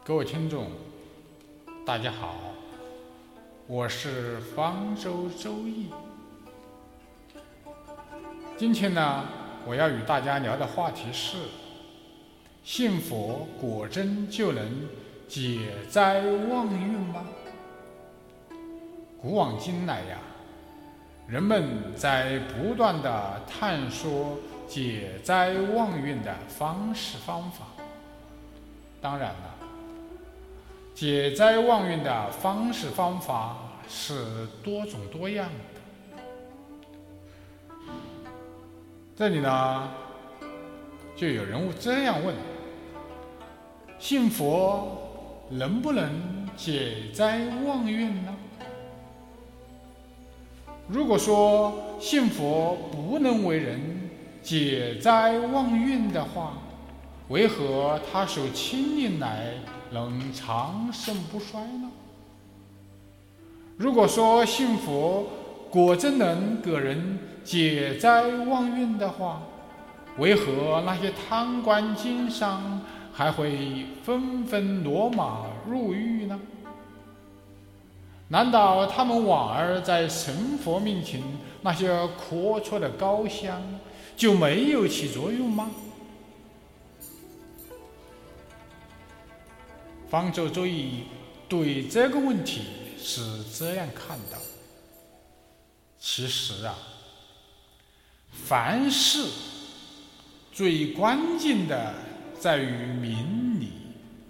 各位听众，大家好，我是方舟周易。今天呢，我要与大家聊的话题是：信佛果真就能解灾旺运吗？古往今来呀，人们在不断地探索解灾旺运的方式方法。当然了，解灾旺运的方式方法是多种多样的。这里呢，就有人物这样问：信佛能不能解灾旺运呢？如果说信佛不能为人解灾旺运的话，为何他守清令来能长盛不衰呢？如果说信佛果真能给人解灾旺运的话，为何那些贪官经商还会纷纷落马入狱呢？难道他们往而在神佛面前那些阔绰的高香就没有起作用吗？方舟周易对这个问题是这样看的：其实啊，凡事最关键的在于明理，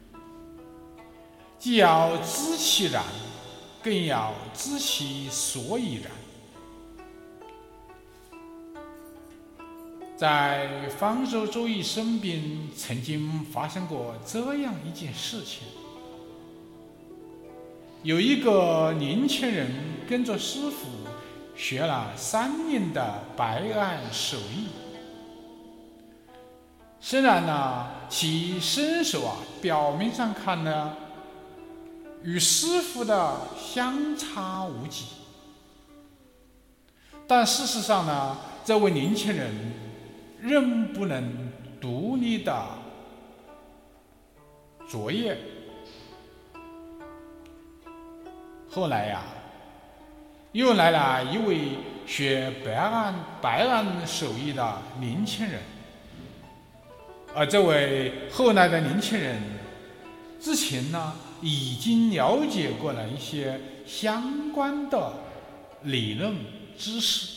既要知其然，更要知其所以然。在方舟周易身边曾经发生过这样一件事情：有一个年轻人跟着师傅学了3年的白案手艺，虽然呢其身手表面上看呢与师傅的相差无几，但事实上呢，这位年轻人仍不能独立的作业。后来呀，又来了一位学白案手艺的年轻人，而这位后来的年轻人之前呢已经了解过了一些相关的理论知识。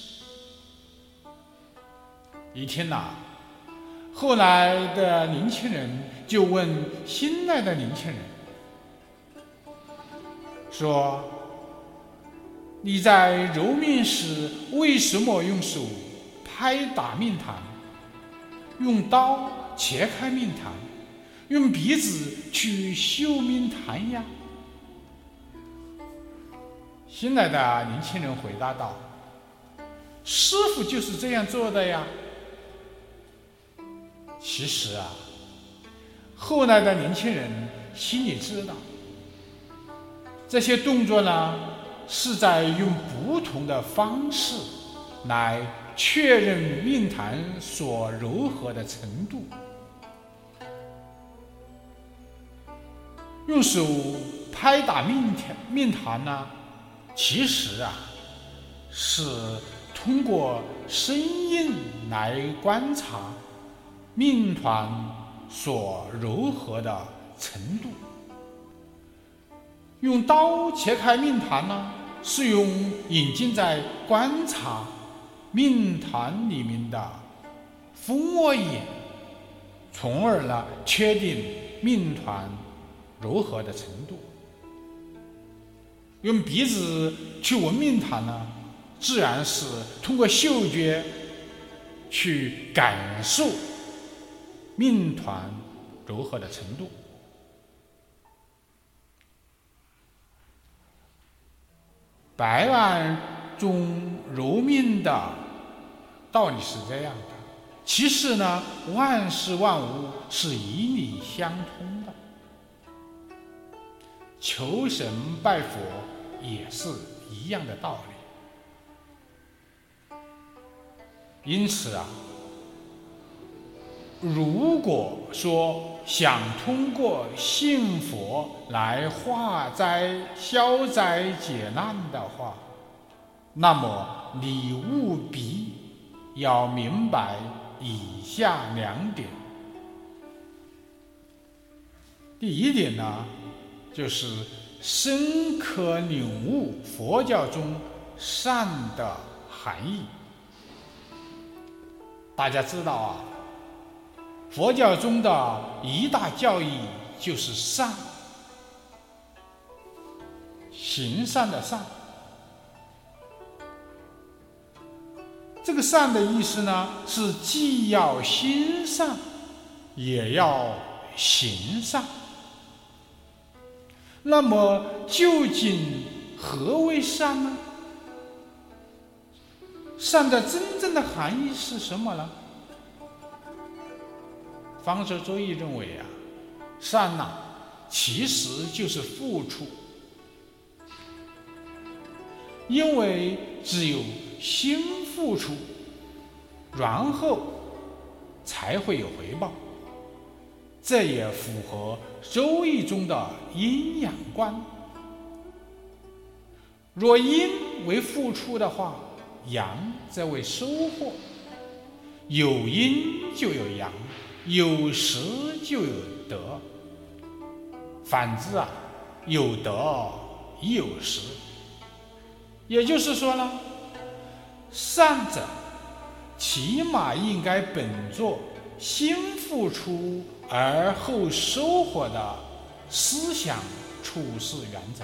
一天呐，后来的年轻人就问新来的年轻人说：你在揉面时为什么用手拍打面团，用刀切开面团，用鼻子去嗅面团呀？新来的年轻人回答道：师傅就是这样做的呀。其实啊，后来的年轻人心里知道，这些动作呢是在用不同的方式来确认面团所柔和的程度。用手拍打面团呢，其实啊是通过声音来观察面团所柔和的程度。用刀切开面团呢，是用眼睛在观察面团里面的蜂窝眼，从而呢确定面团柔和的程度。用鼻子去闻面团呢，自然是通过嗅觉去感受面团柔和的程度。白案中揉面的道理是这样的，其实呢，万事万物是以理相通的，求神拜佛也是一样的道理。因此啊， 如果说想通过信佛来化灾、消灾解难的话，那么你务必要明白以下2点。第一点呢，就是深刻领悟佛教中善的含义。大家知道啊，佛教中的一大教义就是善，行善的善。这个善的意思呢，是既要心善，也要行善。那么究竟何为善呢？善的真正的含义是什么呢？方舟周易认为啊，善其实就是付出，因为只有先付出，然后才会有回报。这也符合周易中的阴阳观。若阴为付出的话，阳则为收获。有阴就有阳，有失就有得。反之啊，有得亦有失。也就是说呢，善者起码应该本着先付出而后收获的思想处事原则。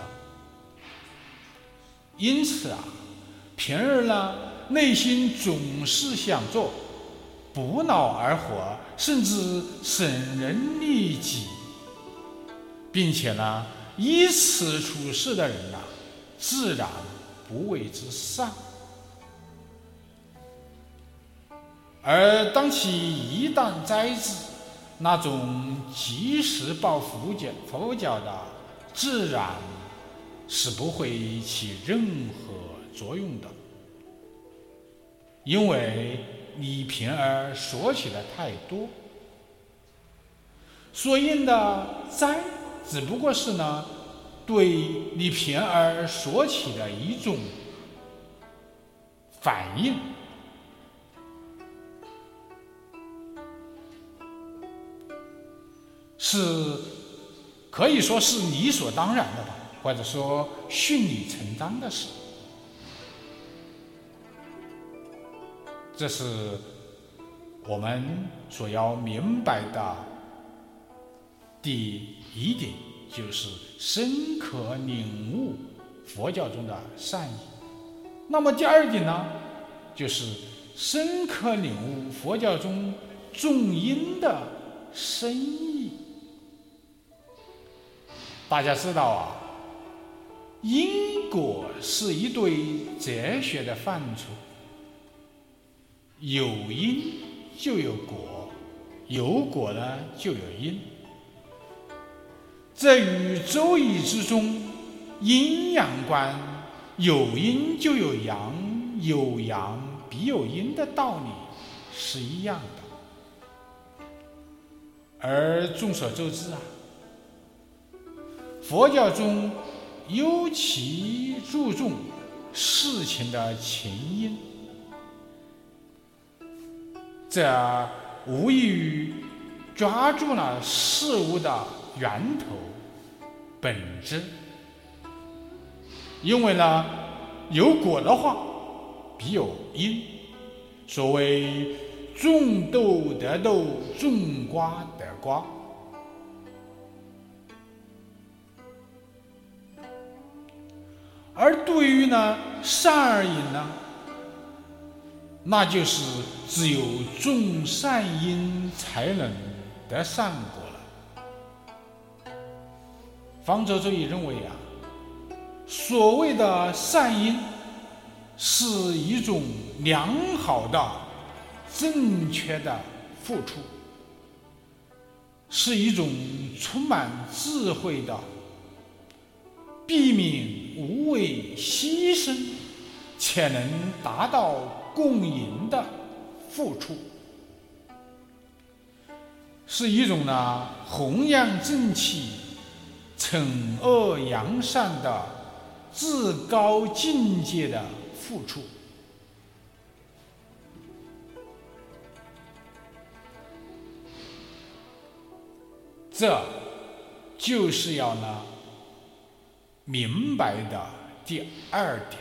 因此啊，平儿呢，内心总是想做不劳而获，甚至省人利己，并且呢，依此处事的人自然不谓之善。而当其一旦栽植那种及时报佛教的，自然是不会起任何作用的，因为你平儿说起的太多，所应的灾只不过是呢，对你平儿说起的一种反应。是可以说是理所当然的吧，或者说顺理成章的事。这是我们所要明白的第一点，就是深刻领悟佛教中的善意。那么第二点呢，就是深刻领悟佛教中种因的深意。大家知道啊，因果是一对哲学的范畴，有因就有果，有果呢就有因。这与周易之中阴阳观有因就有阳，有阳必有阴的道理是一样的。而众所周知啊，佛教中尤其注重事情的前因，这无异于抓住了事物的源头本质。因为呢，有果的话必有因，所谓种豆得豆，种瓜得瓜。而对于呢善而言呢，那就是只有种善因才能得善果了。方舟周易认为啊，所谓的善因是一种良好的正确的付出，是一种充满智慧的避免无谓牺牲且能达到共赢的付出。 是一种呢弘扬正气、惩恶扬善的至高境界的付出。这就是要呢明白的第二点。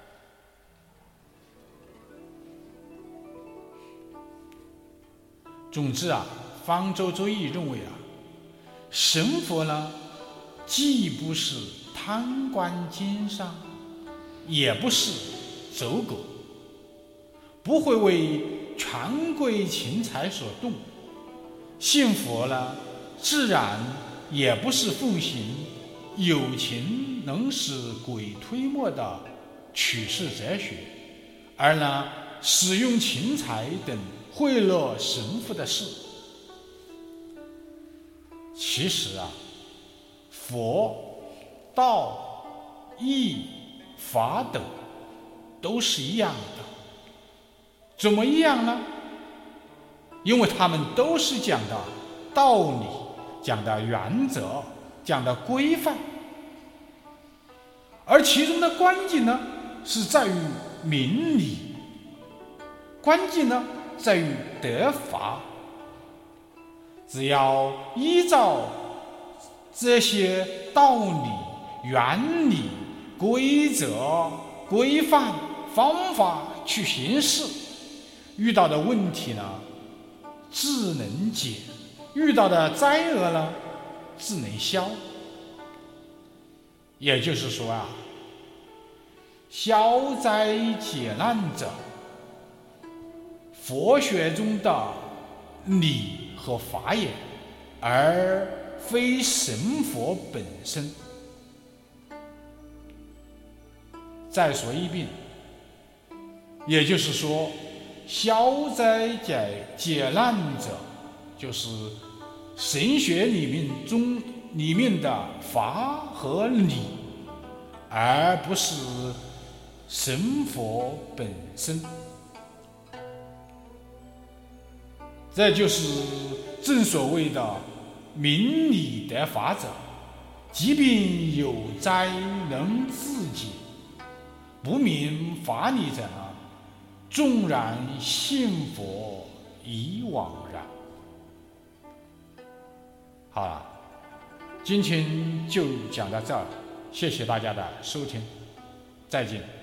总之啊，方舟周易认为啊，神佛呢既不是贪官奸商，也不是走狗，不会为权贵钱财所动。信佛呢自然也不是奉行有钱能使鬼推磨的取世哲学，而呢使用钱财等贿赂神父的事。其实啊，佛、道、义、法等都是一样的。怎么一样呢？因为他们都是讲的道理，讲的原则，讲的规范，而其中的关键呢是在于明理，关键呢在于得法。只要依照这些道理、原理、规则、规范、方法去行事，遇到的问题呢自能解，遇到的灾厄呢自能消。也就是说啊，消灾解难者，佛学中的理和法也，而非神佛本身。再说一遍，也就是说，消灾解难者，就是神学里面的法和理，而不是神佛本身。这就是正所谓的明理得法者，即便有灾能自解，不明法理者呢，纵然信佛已惘然。好了，今天就讲到这儿，谢谢大家的收听，再见。